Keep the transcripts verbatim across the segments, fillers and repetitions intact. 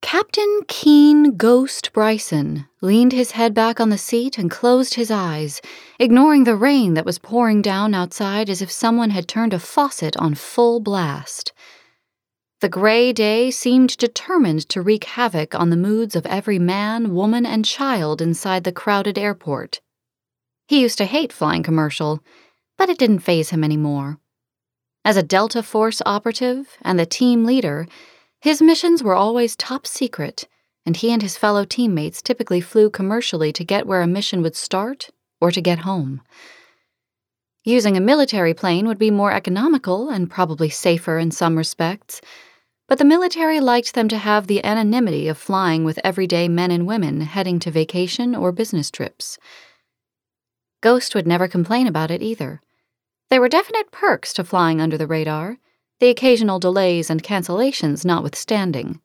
Captain Keen Ghost Bryson leaned his head back on the seat and closed his eyes, ignoring the rain that was pouring down outside as if someone had turned a faucet on full blast. The gray day seemed determined to wreak havoc on the moods of every man, woman, and child inside the crowded airport. He used to hate flying commercial, but it didn't faze him anymore. As a Delta Force operative and the team leader, his missions were always top secret, and he and his fellow teammates typically flew commercially to get where a mission would start or to get home. Using a military plane would be more economical and probably safer in some respects, but the military liked them to have the anonymity of flying with everyday men and women heading to vacation or business trips. Ghost would never complain about it either. There were definite perks to flying under the radar, the occasional delays and cancellations notwithstanding.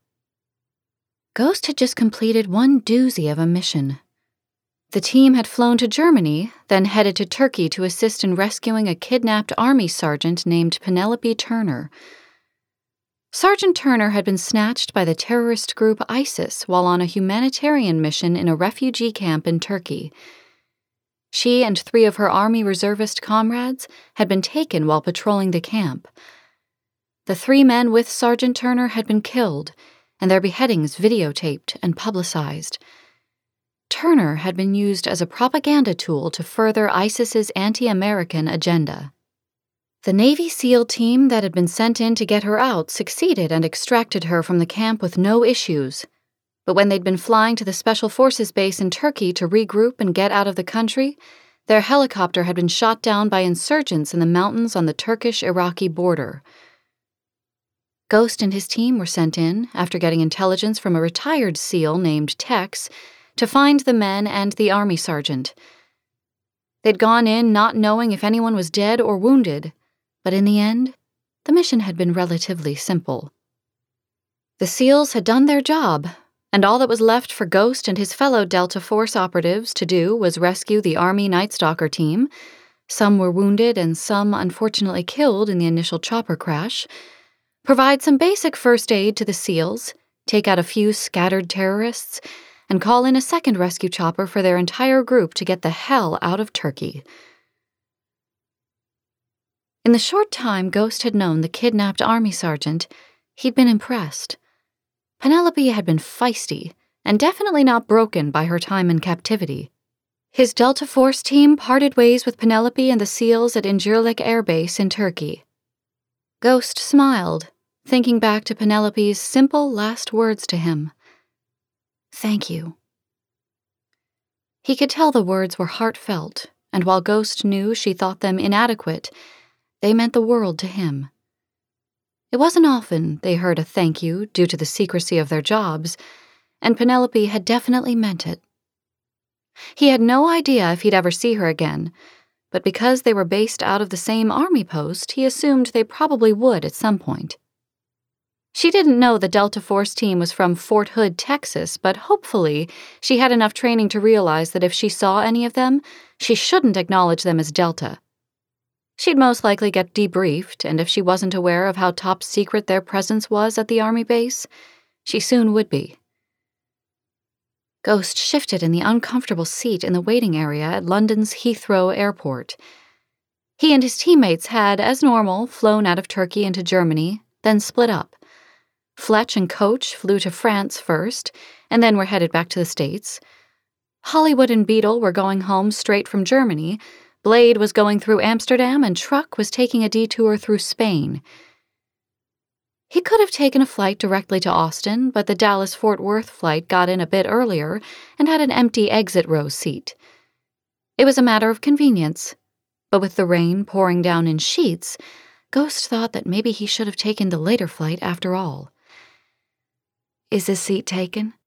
Ghost had just completed one doozy of a mission. The team had flown to Germany, then headed to Turkey to assist in rescuing a kidnapped army sergeant named Penelope Turner. Sergeant Turner had been snatched by the terrorist group ISIS while on a humanitarian mission in a refugee camp in Turkey. She and three of her Army reservist comrades had been taken while patrolling the camp. The three men with Sergeant Turner had been killed, and their beheadings videotaped and publicized. Turner had been used as a propaganda tool to further ISIS's anti-American agenda. The Navy SEAL team that had been sent in to get her out succeeded and extracted her from the camp with no issues. But when they'd been flying to the Special Forces base in Turkey to regroup and get out of the country, their helicopter had been shot down by insurgents in the mountains on the Turkish-Iraqi border. Ghost and his team were sent in, after getting intelligence from a retired SEAL named Tex, to find the men and the Army sergeant. They'd gone in not knowing if anyone was dead or wounded, but in the end, the mission had been relatively simple. The SEALs had done their job, and all that was left for Ghost and his fellow Delta Force operatives to do was rescue the Army Night Stalker team. Some were wounded and some unfortunately killed in the initial chopper crash, provide some basic first aid to the SEALs, take out a few scattered terrorists, and call in a second rescue chopper for their entire group to get the hell out of Turkey. In the short time Ghost had known the kidnapped Army sergeant, he'd been impressed. Penelope had been feisty, and definitely not broken by her time in captivity. His Delta Force team parted ways with Penelope and the SEALs at Incirlik Air Base in Turkey. Ghost smiled, thinking back to Penelope's simple last words to him. Thank you. He could tell the words were heartfelt, and while Ghost knew she thought them inadequate, they meant the world to him. It wasn't often they heard a thank you due to the secrecy of their jobs, and Penelope had definitely meant it. He had no idea if he'd ever see her again, but because they were based out of the same army post, he assumed they probably would at some point. She didn't know the Delta Force team was from Fort Hood, Texas, but hopefully she had enough training to realize that if she saw any of them, she shouldn't acknowledge them as Delta. She'd most likely get debriefed, and if she wasn't aware of how top secret their presence was at the Army base, she soon would be. Ghost shifted in the uncomfortable seat in the waiting area at London's Heathrow Airport. He and his teammates had, as normal, flown out of Turkey into Germany, then split up. Fletch and Coach flew to France first, and then were headed back to the States. Hollywood and Beetle were going home straight from Germany. Blade was going through Amsterdam, and Truck was taking a detour through Spain. He could have taken a flight directly to Austin, but the Dallas-Fort Worth flight got in a bit earlier and had an empty exit row seat. It was a matter of convenience, but with the rain pouring down in sheets, Ghost thought that maybe he should have taken the later flight after all. "Is this seat taken?"